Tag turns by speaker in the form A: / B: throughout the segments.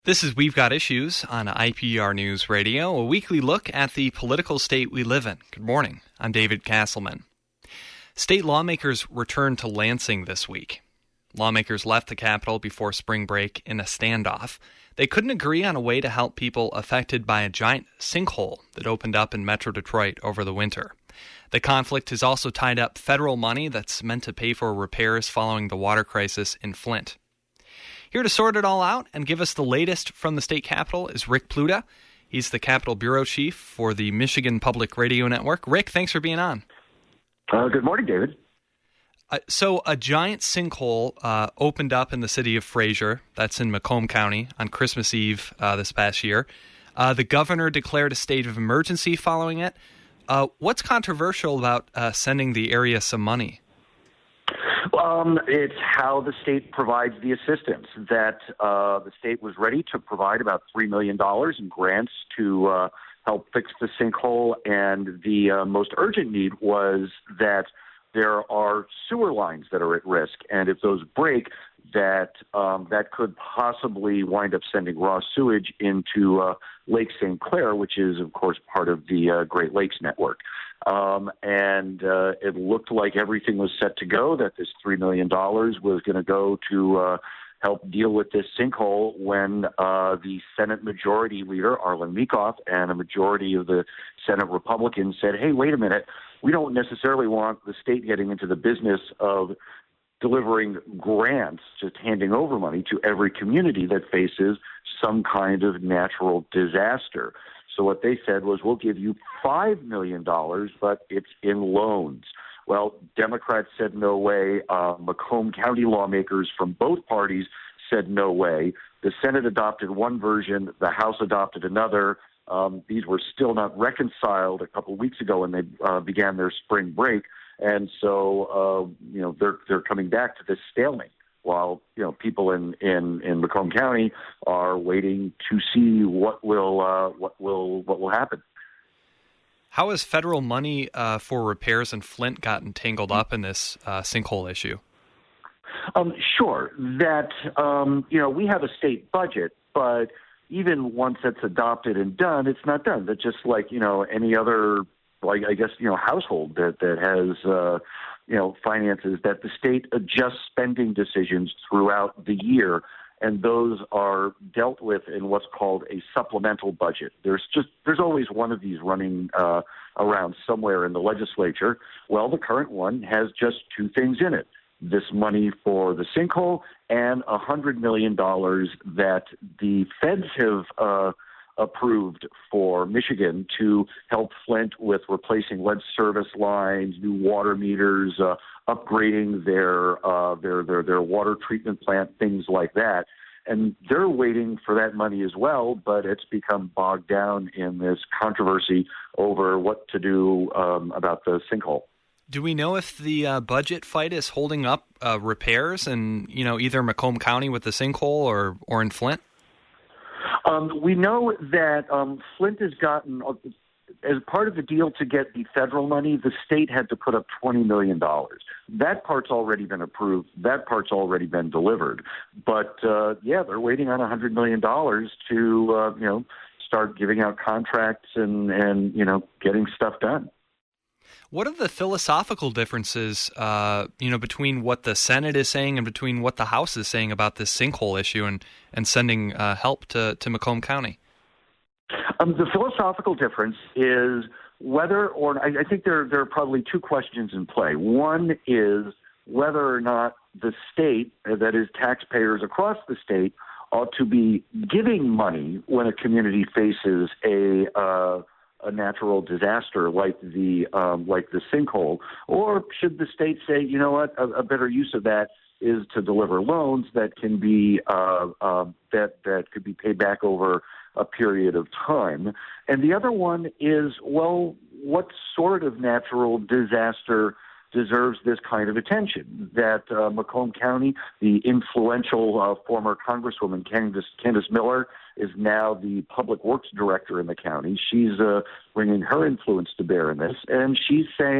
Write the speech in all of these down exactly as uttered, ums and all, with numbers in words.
A: This is We've Got Issues on I P R News Radio, a weekly look at the political state we live in. Good morning. I'm David Castleman. State lawmakers returned to Lansing this week. Lawmakers left the Capitol before spring break in a standoff. They couldn't agree on a way to help people affected by a giant sinkhole that opened up in Metro Detroit over the winter. The conflict has also tied up federal money that's meant to pay for repairs following the water crisis in Flint. Here to sort it all out and give us the latest from the state capitol is Rick Pluta. He's the Capitol Bureau Chief for the Michigan Public Radio Network. Rick, thanks for being on.
B: Uh, good morning, David.
A: Uh, so a giant sinkhole uh, opened up in the city of Fraser, that's in Macomb County, on Christmas Eve uh, this past year. Uh, the governor declared a state of emergency following it. Uh, what's controversial about uh, sending the area some money?
B: Um, it's how the state provides the assistance. That uh, the state was ready to provide about three million dollars in grants to uh, help fix the sinkhole, and the uh, most urgent need was that there are sewer lines that are at risk, and if those break, that um, that could possibly wind up sending raw sewage into uh, Lake Saint Clair, which is, of course, part of the uh, Great Lakes Network. Um, and uh, it looked like everything was set to go, that this three million dollars was going to go to uh, help deal with this sinkhole when uh, the Senate Majority Leader, Arlen Meekhoff, and a majority of the Senate Republicans said, hey, wait a minute, we don't necessarily want the state getting into the business of delivering grants, just handing over money to every community that faces some kind of natural disaster. So what they said was, we'll give you five million dollars, but it's in loans. Well, Democrats said no way. Uh, Macomb County lawmakers from both parties said no way. The Senate adopted one version. The House adopted another. Um, these were still not reconciled a couple of weeks ago when they uh, began their spring break. And so, uh, you know, they're they're coming back to this stalemate, while, you know, people in, in, in Macomb County are waiting to see what will uh, what will what will happen.
A: How has federal money uh, for repairs in Flint gotten tangled up in this uh, sinkhole issue?
B: Um, sure, that um, you know, we have a state budget, but even once it's adopted and done, it's not done. That just like, you know, any other, like, I guess, you know, household that, that has, uh, you know, finances, that the state adjusts spending decisions throughout the year, and those are dealt with in what's called a supplemental budget. There's just, there's always one of these running uh, around somewhere in the legislature. Well, the current one has just two things in it: this money for the sinkhole and one hundred million dollars that the feds have uh, approved for Michigan to help Flint with replacing lead service lines, new water meters, uh, upgrading their, uh, their their their water treatment plant, things like that. And they're waiting for that money as well, but it's become bogged down in this controversy over what to do um, about the sinkhole.
A: Do we know if the uh, budget fight is holding up uh, repairs in, you know, either Macomb County with the sinkhole or, or in Flint?
B: Um, we know that um, Flint has gotten, as part of the deal to get the federal money, the state had to put up twenty million dollars. That part's already been approved. That part's already been delivered. But, uh, yeah, they're waiting on one hundred million dollars to, uh, you know, start giving out contracts and, and, you know, getting stuff done.
A: What are the philosophical differences, uh, you know, between what the Senate is saying and between what the House is saying about this sinkhole issue and, and sending uh, help to, to Macomb County?
B: Um, the philosophical difference is whether or I, I think there, there are probably two questions in play. One is whether or not the state, that is taxpayers across the state, ought to be giving money when a community faces a uh, a natural disaster like the um, like the sinkhole, or should the state say, you know what, a, a better use of that is to deliver loans that can be uh, uh, that that could be paid back over a period of time. And the other one is, well, what sort of natural disaster deserves this kind of attention? That uh, Macomb County, the influential uh, former Congresswoman Candace, Candace Miller, is now the public works director in the county. She's uh, bringing her influence to bear in this, and she's saying,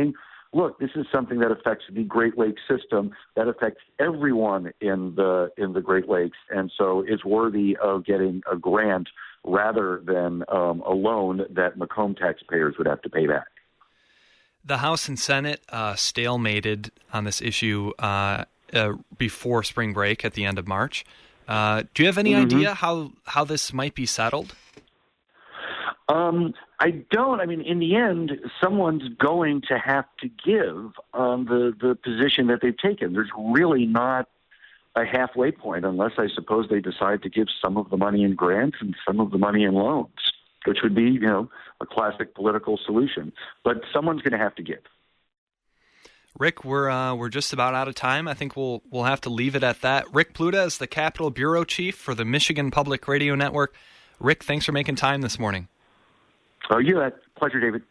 B: look, this is something that affects the Great Lakes system, that affects everyone in the in the Great Lakes, and so it's worthy of getting a grant rather than um, a loan that Macomb taxpayers would have to pay back.
A: The House and Senate uh, stalemated on this issue uh, uh, before spring break at the end of March. Uh, do you have any mm-hmm. idea how, how this might be settled?
B: Um, I don't. I mean, in the end, someone's going to have to give on the, the position that they've taken. There's really not a halfway point unless, I suppose, they decide to give some of the money in grants and some of the money in loans, which would be, you know, a classic political solution. But someone's going to have to give.
A: Rick, we're uh, we're just about out of time. I think we'll we'll have to leave it at that. Rick Pluta is the Capitol Bureau Chief for the Michigan Public Radio Network. Rick, thanks for making time this morning.
B: Oh, you had pleasure, David.